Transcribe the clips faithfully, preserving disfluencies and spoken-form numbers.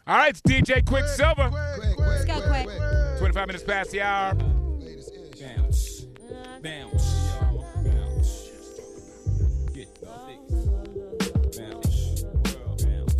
All right, it's D J Quicksilver. Quick, quick, Let's go, Quick. twenty-five minutes past the hour. Bounce, bounce, bounce. Get the bounce, bounce, bounce,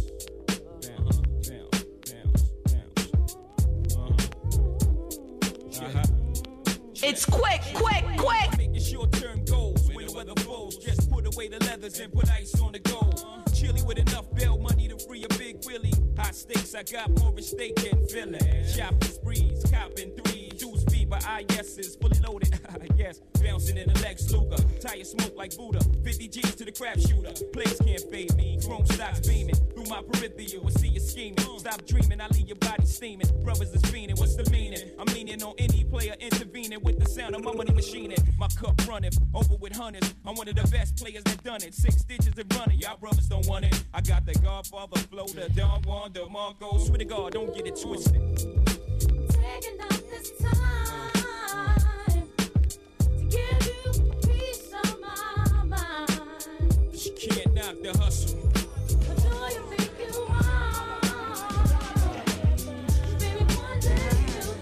bounce, bounce. Uh-huh. It's quick, quick, quick. Making short-term goals when the weather blows. Just put away the leathers and put ice on the gold. Chilly with enough bail money to free a big Willie. High stakes, I got more at stake than Philly. Shopping sprees, copping threes. Two speed, but I yes is fully loaded. Yes, bouncing in the Lex Luger. Tire smoke like Buddha. fifty G's to the crap shooter. Players can't fade me. Chrome stocks beaming. Through my peripheral, I see you scheming. Stop dreaming, I leave your body steaming. Brothers is fiending, what's the meaning? I'm leaning on any player intervening with the sound of my money machining. My cup running, over with hundreds. I'm one of the best players that done it. Six stitches and running, y'all brothers don't want it. I got the Godfather flow, the Don Juan, the Marco. Swear to God, don't get it twisted. Taking out this time to give you peace of my mind. She can't knock the hustle. But do you think you are? Baby, one day you'll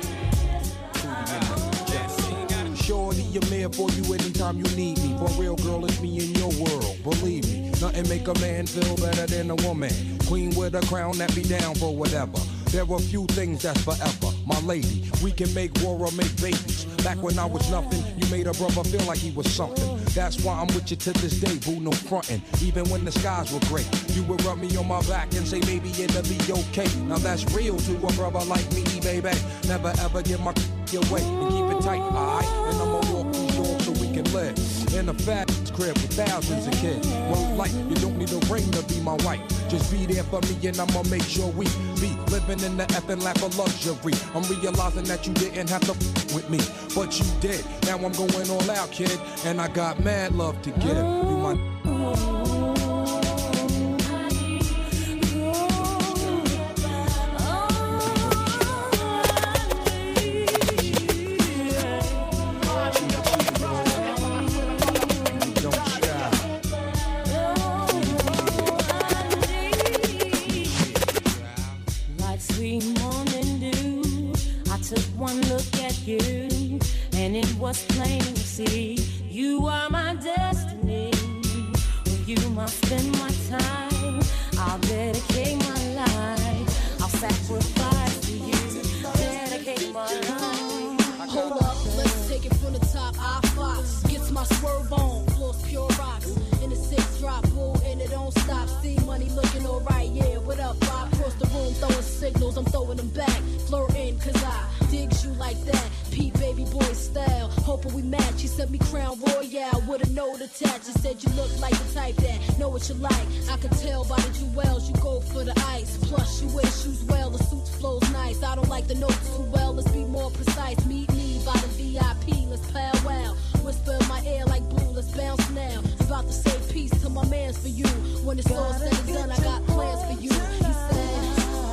be Shorty, I'm there for you anytime you need me. For real, girl, it's me in your world. Believe me, nothing make a man feel better than a woman. Queen with a crown that be down for whatever. There are few things that's forever. My lady, we can make war or make babies. Back when I was nothing, you made a brother feel like he was something. That's why I'm with you to this day, boo, no frontin'. Even when the skies were gray, you would rub me on my back and say, baby, it'll be okay. Now that's real to a brother like me, baby. Never ever give my away and keep it tight, alright? And I'ma walk these doors so we can live in a fat crib with thousands of kids. Well, like, you don't need a ring to be my wife. Just be there for me and I'ma make sure we be living in the effing lap of luxury. I'm realizing that you didn't have to f- with me, but you did. Now I'm going all out, kid, and I got mad love to give. You my was plain to see. You are my destiny. With you must spend my time. I'll dedicate my life. I'll sacrifice to you. Dedicate my life. Hold up, let's take it from the top. I Fox gets my swerve on. Floors pure rocks. In the six drop bull and it don't stop. See money looking alright, yeah. What up? I cross the room throwing signals. I'm throwing them back. Flirting cause I digs you like that. P baby boy style, hoping we match. He sent me Crown Royale with a note attached. He said you look like the type that know what you like. I could tell by the jewels you go for the ice. Plus you wear shoes well, the suit flows nice. I don't like the notes too well, let's be more precise. Meet me by the V I P, let's powwow. Whisper in my ear like blue, let's bounce now. I'm about to say peace to my mans for you. When it's all said and done, I got plans for you. He said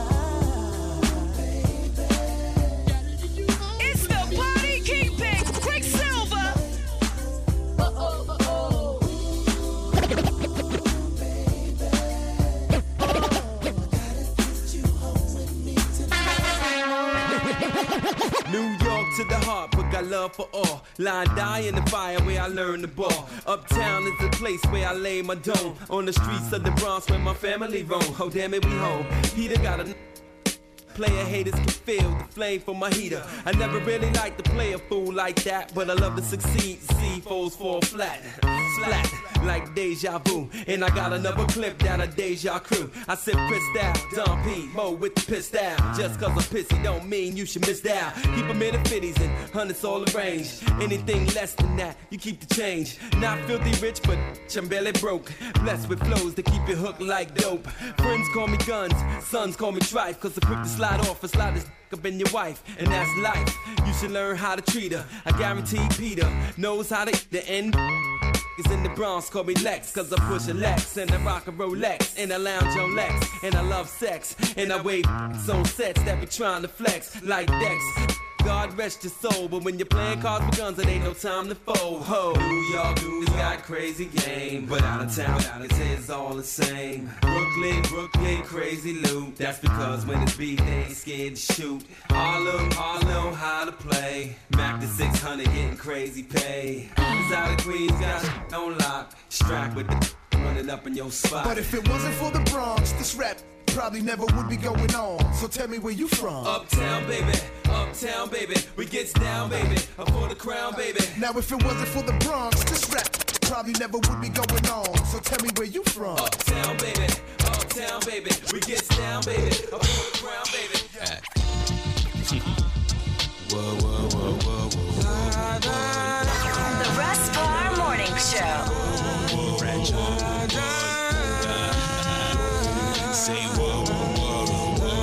New York to the heart, but got love for all. Line die in the fire where I learned the ball. Uptown is the place where I lay my dome. On the streets of the Bronx where my family roam. Oh damn it, we home. Peter got a player haters can feel the flame from my heater. I never really liked to play a fool like that, but I love to succeed. See foes fall flat, flat like deja vu. And I got another clip down a deja crew. I said pissed out, Don P, Mo with the pissed out. Just cause I'm pissy don't mean you should miss out. Keep them in the fifties and hundreds all arranged. Anything less than that, you keep the change. Not filthy rich, but I'm barely broke. Blessed with flows that keep you hooked like dope. Friends call me guns, sons call me trife. Cause I'm quick to slide off and slide this up in your wife. And that's life, you should learn how to treat her. I guarantee Peter knows how to the end is in the Bronx, call me Lex. Cause I push a Lex and I rock a Rolex. And I lounge on Lex, and I love sex. And I wave on sets that be trying to flex like Dex. God rest your soul, but when you're playing cards with guns, it ain't no time to fold. Ho, New York, it's got crazy game, but out of town, out of town, it's all the same. Brooklyn, Brooklyn, crazy loot. That's because when it's beat, they ain't scared to shoot. Harlem, Harlem, how to play. Mac to six hundred, getting crazy pay. It's out of Queens, got shit on lock. Strapped with the running up in your spot. But if it wasn't for the Bronx, this rap probably never would be going on. So tell me where you from. Uptown, baby, uptown, baby. We gets down, baby, up for the crown, baby. Now if it wasn't for the Bronx, this rap probably never would be going on. So tell me where you from. Uptown, baby, uptown, baby. We gets down, baby, up for the crown, baby. Whoa, whoa, whoa, whoa, whoa. The Russ Bar Morning Show. Say whoa, whoa, whoa,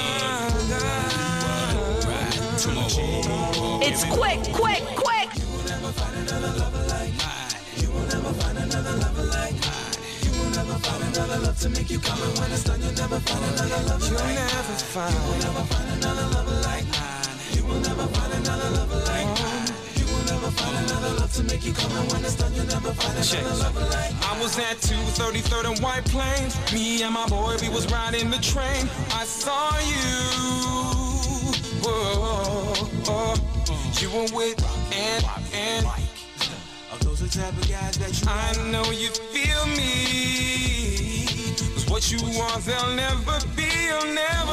whoa. It's quick, quick, quick. You will never find another lover like mine. You will never find another lover like mine. You will never find another love to make you come, and when it's done, you'll never find another lover like mine. You'll never find. You will never find another lover like mine. You will never find another lover like mine. You will never find another love to make you come, and when it's done, you'll never find another lover like mine. I was at two thirty-third and White Plains. Me and my boy, we was riding the train. I saw you. Whoa, oh, you were with and and. Those are the type of guys that you I know you feel me. 'Cause what you want, they'll never be, you'll never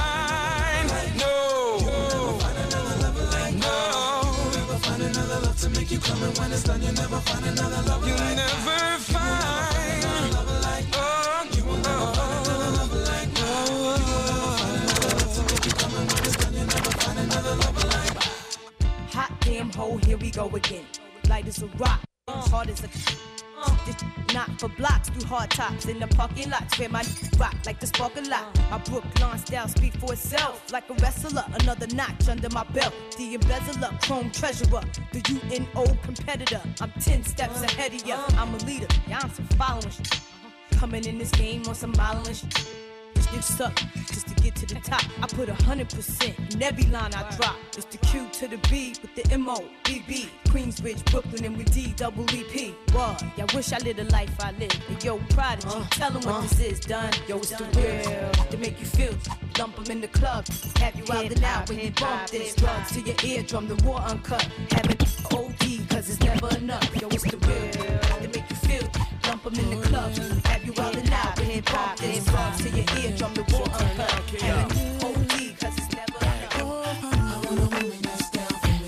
find. No, never find another lover like no. You'll never find another love to make you come, and when it's done, you'll never find another lover You'll like never find. another lover like Oh, you will never find another lover like you will never find another love to make you come, and when it's done, you'll never find another lover like Hot damn hole, here we go again. Light as a rock, hard as a uh, this not for blocks through hard tops in the parking lots where my rock like the spark a lot. My Brooklyn style speak for itself like a wrestler. Another notch under my belt. The embezzler, chrome treasurer, the U N O competitor. I'm ten steps ahead of ya. I'm a leader, yeah, I'm some following shit. Coming in this game on some modeling shit. It's up just to get to the top. I put a hundred percent in every line I drop. It's the Q to the B with the M O B B. Queensbridge, Brooklyn, and with D double E P. What? Yeah, wish I lived the life I live. Hey, yo, Prodigy, uh, tell them what uh, this is done. Yo, it's the real to make you feel. Dump them in the club. Have you out and out when you bump this. Drugs to your eardrum, the war uncut. Having O D, cause it's never enough. Yo, it's the real to make you feel. Dump them in the club. Have you out and out when you bump this. Drugs to your eardrum, the war uncut. Having O D, cause it's never enough. I want a woman that's down for me.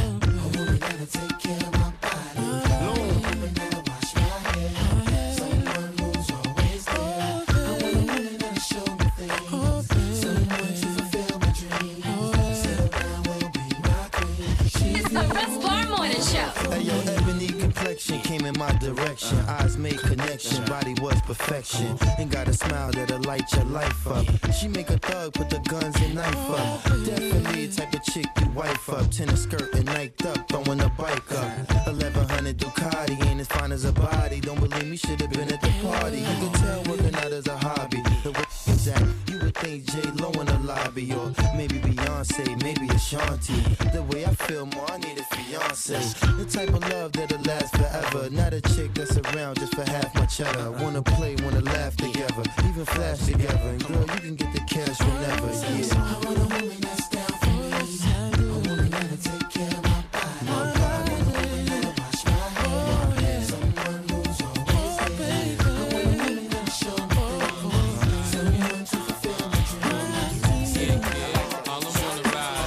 A woman that'll take care of my body. A woman that'll wash my hair. Someone who's always there. I want a woman that'll show me things. Someone to fulfill my dreams. Settle down will be my queen. It's the Russ Bar Morning Show. Hey, yo, ebony complexion came in my direction. Eyes made connection, body was perfection. Ain't got a smile that'll light your life up. She make a thug, put the guns and knife up. Definitely the type of chick you wife up. Tennis skirt and niked up, throwing a bike up. eleven hundred Ducati, ain't as fine as a body. Don't believe me, should've been at the party. You can tell working out is a hobby. The way is that, you would think J-Lo in the lobby. Or maybe Beyonce, maybe Ashanti. The way I feel more, I need a fiance. The type of love that'll last forever. Not a chick that's around just for half my cheddar. Wanna play, wanna laugh together, even flash together. And girl, you can get the cash whenever, yeah. I want a woman that's down for me. A woman that'll take care of my body. I want a woman that'll wash my hair. Someone who's always there. I want a woman that'll show me things. Someone to fulfill my dreams. Yeah, yeah, all I wanna ride.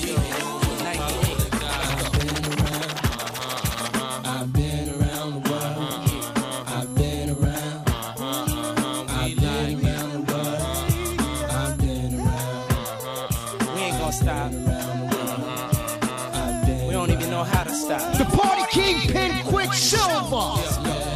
I've been around the world. I've been around. I've been around the world. I've been around. We ain't gonna stop. We don't even know how to stop. The party kingpin, Quicksilver.